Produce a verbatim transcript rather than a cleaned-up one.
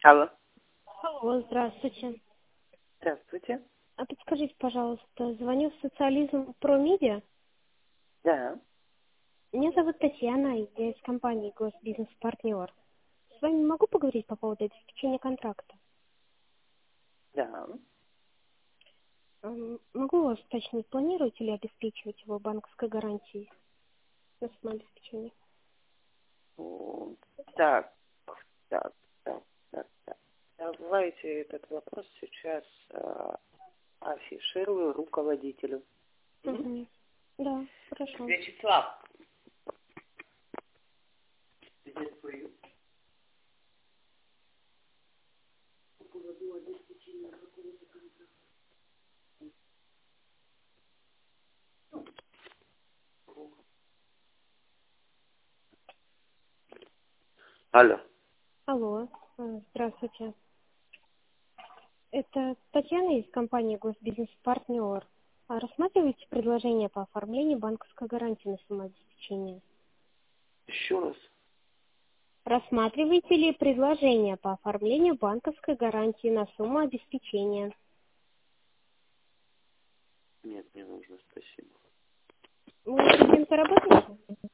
Алло. Алло, здравствуйте. Здравствуйте. А подскажите, пожалуйста, звоню в социализм про медиа. Да. Меня зовут Татьяна, и я из компании Госбизнес-партнер. С вами могу поговорить по поводу обеспечения контракта? Да. М, Могу вас уточнить, планируете ли обеспечивать его банковской гарантией на самообеспечение? М, Так, так, так, так, так. Давайте этот вопрос сейчас а, афиширую руководителю. Мгм. Угу. Да, хорошо. Вячеслав. Здесь вы. Алло. Алло, э, здравствуйте. Это Татьяна из компании Госбизнес-партнер. А рассматриваете предложение по оформлению банковской гарантии на самообеспечение? Еще раз. Рассматриваете ли предложение по оформлению банковской гарантии на сумму обеспечения? Нет, не нужно, спасибо. Вы уже с кем-то работаете?